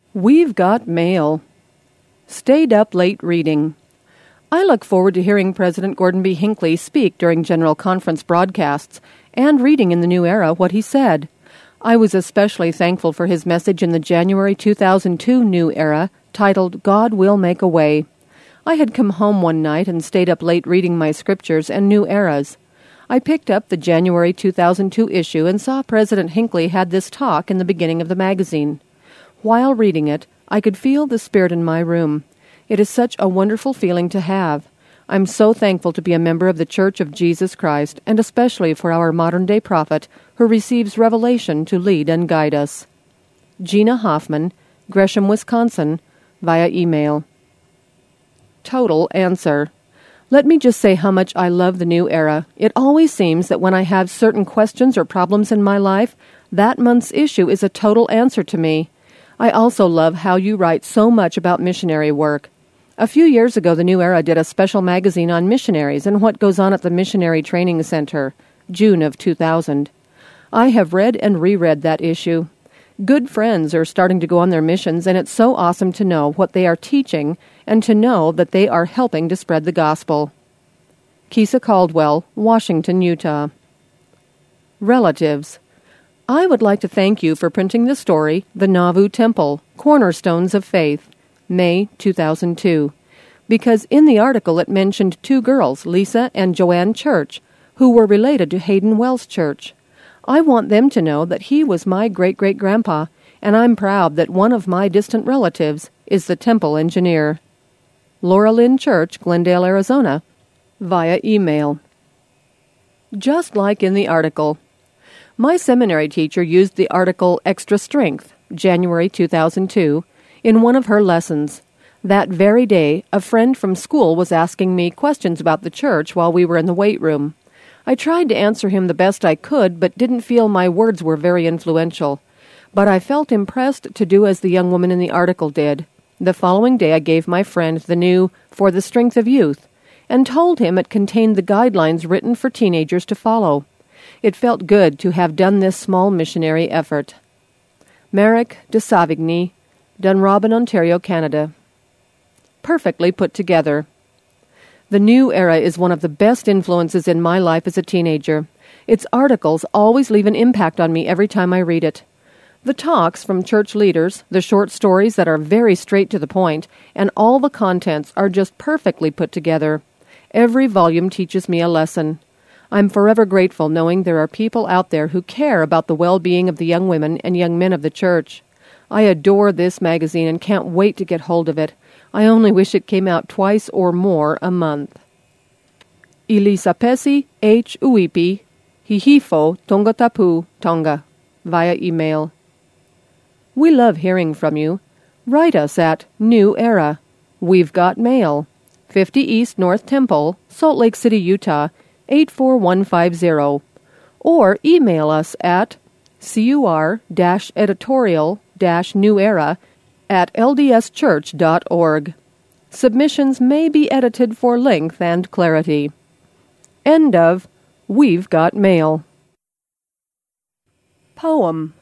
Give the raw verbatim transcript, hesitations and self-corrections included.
We've got mail. Stayed up late reading. I look forward to hearing President Gordon B. Hinckley speak during General Conference broadcasts and reading in the New Era what he said. I was especially thankful for his message in the January two thousand two New Era titled God Will Make a Way. I had come home one night and stayed up late reading my scriptures and New Eras. I picked up the January two thousand two issue and saw President Hinckley had this talk in the beginning of the magazine. While reading it, I could feel the Spirit in my room. It is such a wonderful feeling to have. I'm so thankful to be a member of the Church of Jesus Christ, and especially for our modern-day prophet, who receives revelation to lead and guide us. Gina Hoffman, Gresham, Wisconsin, via email. Total answer. Let me just say how much I love the New Era. It always seems that when I have certain questions or problems in my life, that month's issue is a total answer to me. I also love how you write so much about missionary work. A few years ago, the New Era did a special magazine on missionaries and what goes on at the Missionary Training Center, June of two thousand. I have read and reread that issue. Good friends are starting to go on their missions, and it's so awesome to know what they are teaching and to know that they are helping to spread the gospel. Kisa Caldwell, Washington, Utah. Relatives. I would like to thank you for printing the story, The Nauvoo Temple, Cornerstones of Faith, May two thousand two, because in the article it mentioned two girls, Lisa and Joanne Church, who were related to Hayden Wells Church. I want them to know that he was my great-great-grandpa, and I'm proud that one of my distant relatives is the temple engineer. Laura Lynn Church, Glendale, Arizona, via email. Just like in the article. My seminary teacher used the article Extra Strength, January two thousand two, in one of her lessons. That very day, a friend from school was asking me questions about the church while we were in the weight room. I tried to answer him the best I could, but didn't feel my words were very influential. But I felt impressed to do as the young woman in the article did. The following day I gave my friend the new For the Strength of Youth, and told him it contained the guidelines written for teenagers to follow. It felt good to have done this small missionary effort. Merrick de Savigny, Dunrobin, Ontario, Canada. Perfectly put together. The New Era is one of the best influences in my life as a teenager. Its articles always leave an impact on me every time I read it. The talks from church leaders, the short stories that are very straight to the point, and all the contents are just perfectly put together. Every volume teaches me a lesson. I'm forever grateful knowing there are people out there who care about the well-being of the young women and young men of the church. I adore this magazine and can't wait to get hold of it. I only wish it came out twice or more a month. Elisapesi H. Uipi, Hihifo, Tongatapu, Tonga, via email. We love hearing from you. Write us at New Era. We've got mail. fifty East North Temple, Salt Lake City, Utah, eight four one five zero, or email us at cur-editorial-newera at ldschurch dot org. Submissions may be edited for length and clarity. End of We've Got Mail. Poem.